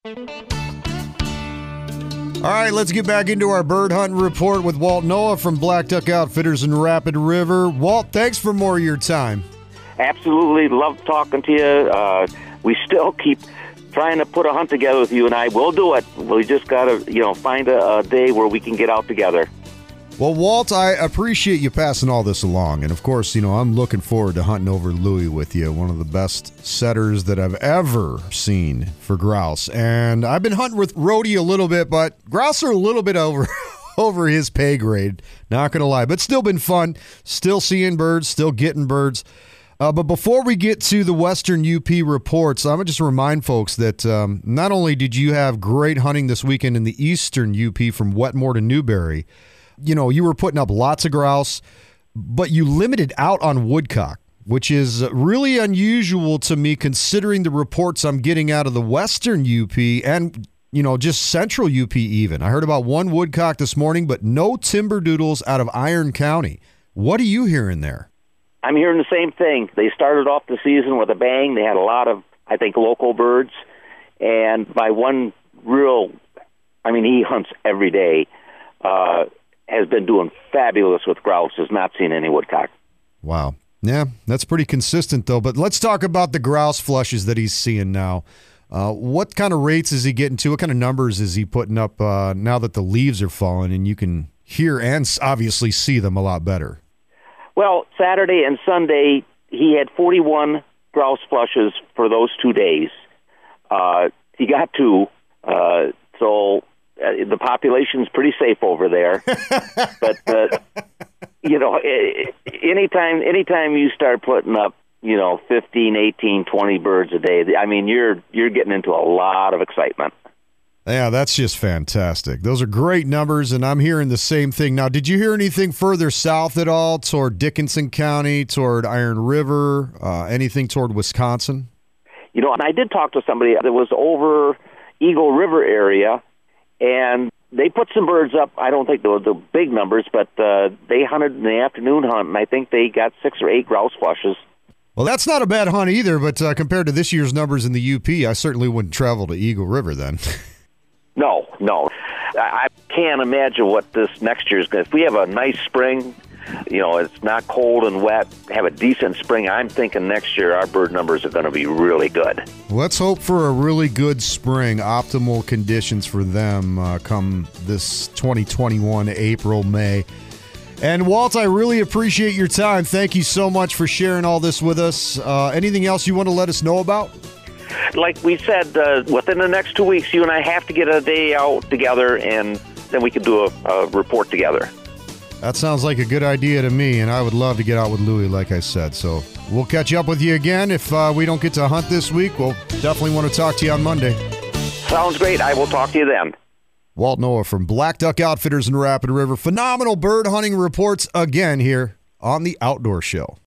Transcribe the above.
All right, let's get back into our bird hunting report with Walt Noah from Black Duck Outfitters in Rapid River. Walt, thanks for more of your time. Absolutely. Love talking to you. We still keep trying to put a hunt together with you and I. We'll do it. We just got to, find a day where we can get out together. Well, Walt, I appreciate you passing all this along. And, of course, I'm looking forward to hunting over Louie with you, one of the best setters that I've ever seen for grouse. And I've been hunting with Rhodey a little bit, but grouse are a little bit over his pay grade, not going to lie. But still been fun, still seeing birds, still getting birds. But before we get to the Western UP reports, I'm going to just remind folks that not only did you have great hunting this weekend in the Eastern UP from Wetmore to Newberry, you were putting up lots of grouse, but you limited out on woodcock, which is really unusual to me considering the reports I'm getting out of the Western UP and, just Central UP even. I heard about one woodcock this morning, but no timber doodles out of Iron County. What are you hearing there? I'm hearing the same thing. They started off the season with a bang. They had a lot of, I think, local birds. And by one he hunts every day, has been doing fabulous with grouse, has not seen any woodcock. Wow. Yeah, that's pretty consistent, though. But let's talk about the grouse flushes that he's seeing now. What kind of rates is he getting to? What kind of numbers is he putting up now that the leaves are falling and you can hear and obviously see them a lot better? Well, Saturday and Sunday, he had 41 grouse flushes for those 2 days. He got 2, so the population's pretty safe over there. But anytime you start putting up 15, 18, 20 birds a day, you're getting into a lot of excitement. Yeah, that's just fantastic. Those are great numbers, and I'm hearing the same thing. Now, did you hear anything further south at all, toward Dickinson County, toward Iron River, anything toward Wisconsin? And I did talk to somebody that was over Eagle River area, and they put some birds up. I don't think the big numbers, but they hunted in the afternoon hunt, and I think they got 6 or 8 grouse flushes. Well, that's not a bad hunt either, but compared to this year's numbers in the UP, I certainly wouldn't travel to Eagle River then. No. I can't imagine what this next year is going to. If we have a nice spring, it's not cold and wet, have a decent spring, I'm thinking next year our bird numbers are going to be really good. Let's hope for a really good spring, optimal conditions for them come this 2021 April, May. And Walt, I really appreciate your time. Thank you so much for sharing all this with us. Anything else you want to let us know about? Like we said, within the next 2 weeks, you and I have to get a day out together, and then we can do a report together. That sounds like a good idea to me, and I would love to get out with Louie, like I said. So we'll catch up with you again. If we don't get to hunt this week, we'll definitely want to talk to you on Monday. Sounds great. I will talk to you then. Walt Noah from Black Duck Outfitters in Rapid River. Phenomenal bird hunting reports again here on The Outdoor Show.